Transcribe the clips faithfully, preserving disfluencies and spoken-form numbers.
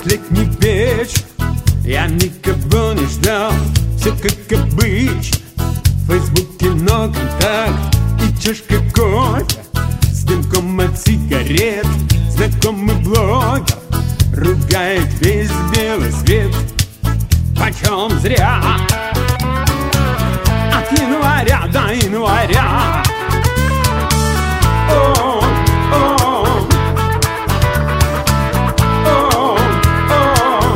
Тот летний вечер я никого не ждал. Все как обычно, в Фейсбуке много контактов и чашка кофе с дымком от сигарет. Знакомый блогер ругает весь белый свет. Почем зря от января до января. О, о, о, о.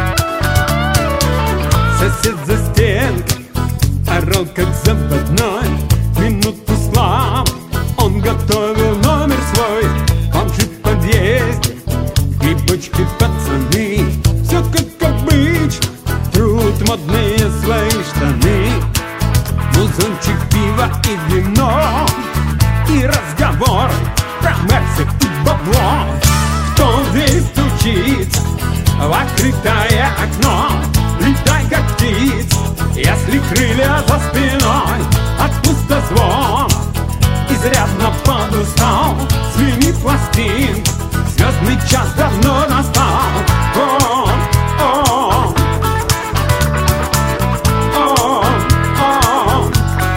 Сосед за стенкой орал как заводной. Минуту славы он готовил номер свой. Бомжи в подъезде, грибочки пацаны. Все как обычно, трут модные свои штаны. Музончик, пиво и вино, и разговоры про Мерсы и бабло. Кто в дверь стучится в открытое окно? Летай как птиц, если крылья за спиной. От пустозвона изрядно подустал. Смени пластинку, звездный час давно настал. О, о, о, о.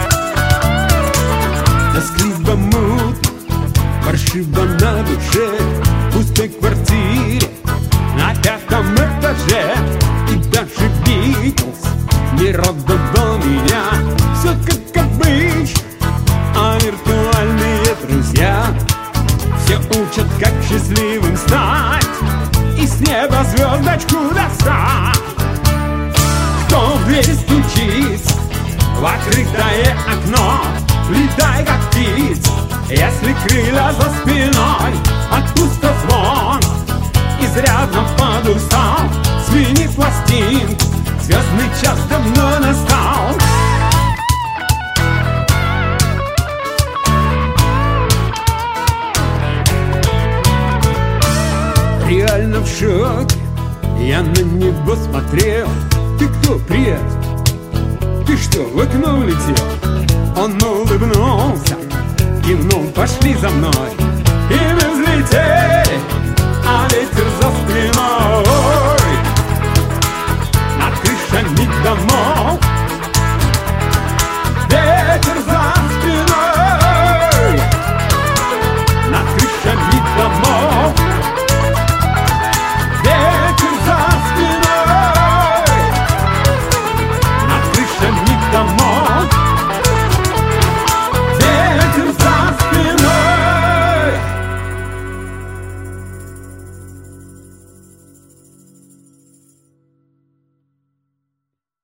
Тоскливо мутно, паршиво на душе, в пустой квартире на пятом этаже. И даже Битлз не радовал меня. Все как обычно, а виртуальные друзья все учат, как счастливым стать и с неба звездочку достать. Кто в дверь стучится в открытое окно? Летай как птица, если крылья за спиной. От пустозвона изрядно подустал. Смени пластинку, звездный час давно настал. Реально в шоке, я на него смотрел. Ты кто, приятель? Ты что, в окно улетел? Он улыбнулся, кивнул, пошли за мной. И мы взлетели